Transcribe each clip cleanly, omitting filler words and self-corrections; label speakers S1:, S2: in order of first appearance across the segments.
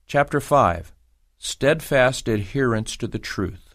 S1: Chapter 5. Steadfast Adherence to the Truth.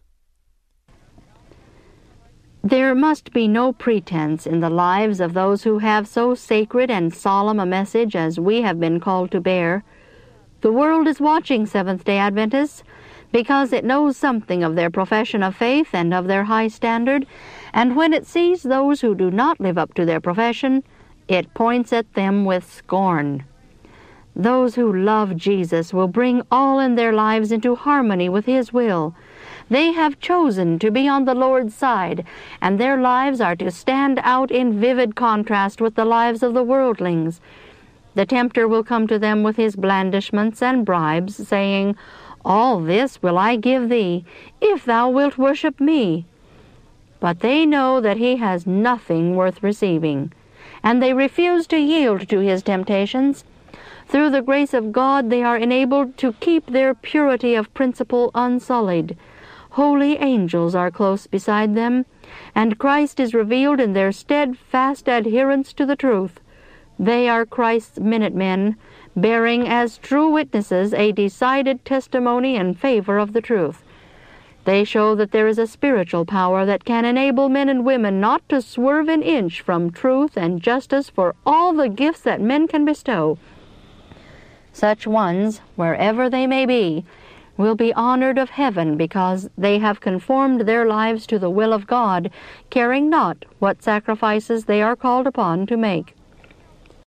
S2: There must be no pretense in the lives of those who have so sacred and solemn a message as we have been called to bear. The world is watching Seventh-day Adventists because it knows something of their profession of faith and of their high standard, and when it sees those who do not live up to their profession, it points at them with scorn. Those who love Jesus will bring all in their lives into harmony with His will. They have chosen to be on the Lord's side, and their lives are to stand out in vivid contrast with the lives of the worldlings. The tempter will come to them with his blandishments and bribes, saying, "All this will I give thee, if thou wilt worship me." But they know that he has nothing worth receiving, and they refuse to yield to his temptations. Through the grace of God they are enabled to keep their purity of principle unsullied. Holy angels are close beside them, and Christ is revealed in their steadfast adherence to the truth. They are Christ's minutemen, bearing as true witnesses a decided testimony in favor of the truth. They show that there is a spiritual power that can enable men and women not to swerve an inch from truth and justice for all the gifts that men can bestow. Such ones, wherever they may be, will be honored of heaven because they have conformed their lives to the will of God, caring not what sacrifices they are called upon to make.